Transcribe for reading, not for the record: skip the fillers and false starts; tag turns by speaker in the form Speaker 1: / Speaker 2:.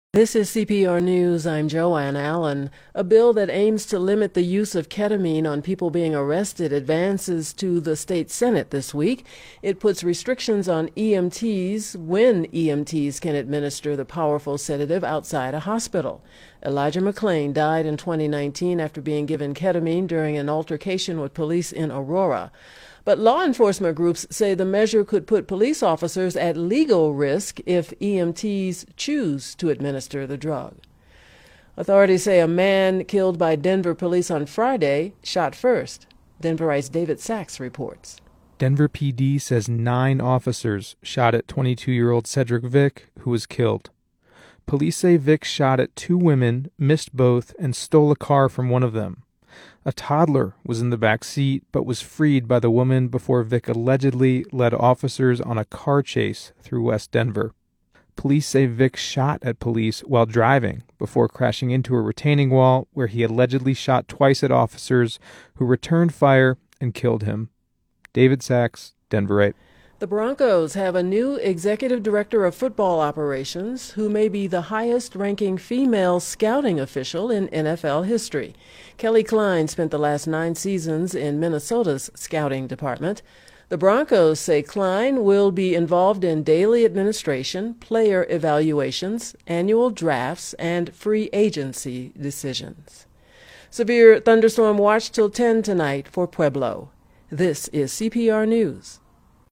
Speaker 1: This is CPR News. I'm Joanne Allen. A bill that aims to limit the use of ketamine on people being arrested advances to the state Senate this week. It puts restrictions on EMTs when EMTs can administer the powerful sedative outside a hospital. Elijah McClain died in 2019 after being given ketamine during an altercation with police in Aurora. But law enforcement groups say the measure could put police officers at legal risk if EMTs choose to administer the drug. Authorities say a man killed by Denver police on Friday shot first. Denverites David Sachs reports.
Speaker 2: Denver PD says 9 officers shot at 22-year-old Cedric Vick, who was killed. Police say Vick shot at 2 women, missed both, and stole a car from one of them. A toddler was in the back seat but was freed by the woman before Vick allegedly led officers on a car chase through West Denver. Police say Vick shot at police while driving before crashing into a retaining wall where he allegedly shot twice at officers who returned fire and killed him. David Sachs, Denverite.
Speaker 1: The Broncos have a new executive director of football operations who may be the highest-ranking female scouting official in NFL history. Kelly Klein spent the last 9 seasons in Minnesota's scouting department. The Broncos say Klein will be involved in daily administration, player evaluations, annual drafts, and free agency decisions. Severe thunderstorm watch till 10 tonight for Pueblo. This is CPR News.